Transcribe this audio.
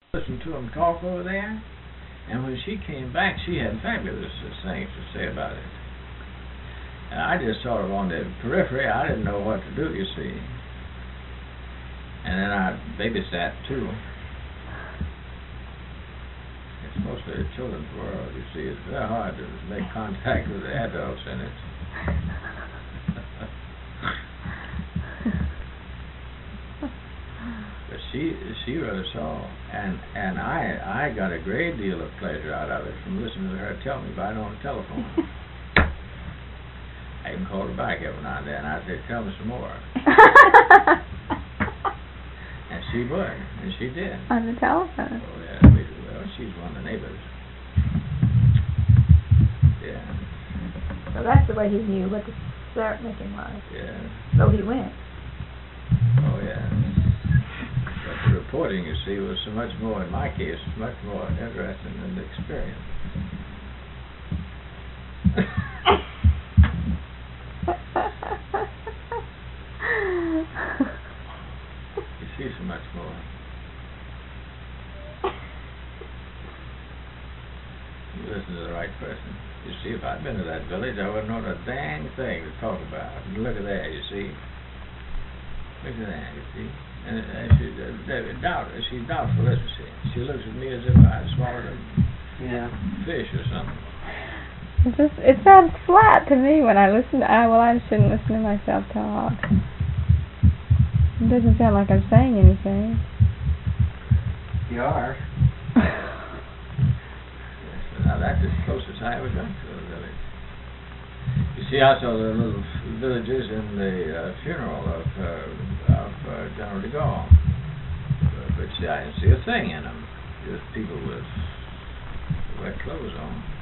listened to them talk over there, and when she came back, she had fabulous things to say about it. And I just sort of on the periphery, I didn't know what to do, you see. And then I babysat too. It's mostly a children's world, you see. It's very hard to make contact with the adults in it. But she really saw, and I got a great deal of pleasure out of it from listening to her tell me about it on the telephone. I even called her back every now and then. I'd say, tell me some more. And she would, and she did. On the telephone. Oh, yeah. Well, she's one of the neighbors. Yeah. So that's the way he knew what the syrup making was. Yeah. So he went. Oh, yeah. But the reporting, you see, was so much more, in my case, much more interesting than the experience. You see so much more. You listen to the right person. You see, if I'd been to that village, I wouldn't know a dang thing to talk about. Look at that, you see. Look at that, you see. And she's doubtful, isn't she? She looks at me as if I'd swallowed a fish or something. It sounds flat to me when I listen. I shouldn't listen to myself talk. It doesn't sound like I'm saying anything. You are. Now that's as close as I ever got to a village. You see, I saw the little villages in the funeral of General de Gaulle. But see, I didn't see a thing in them. Just people with wet clothes on.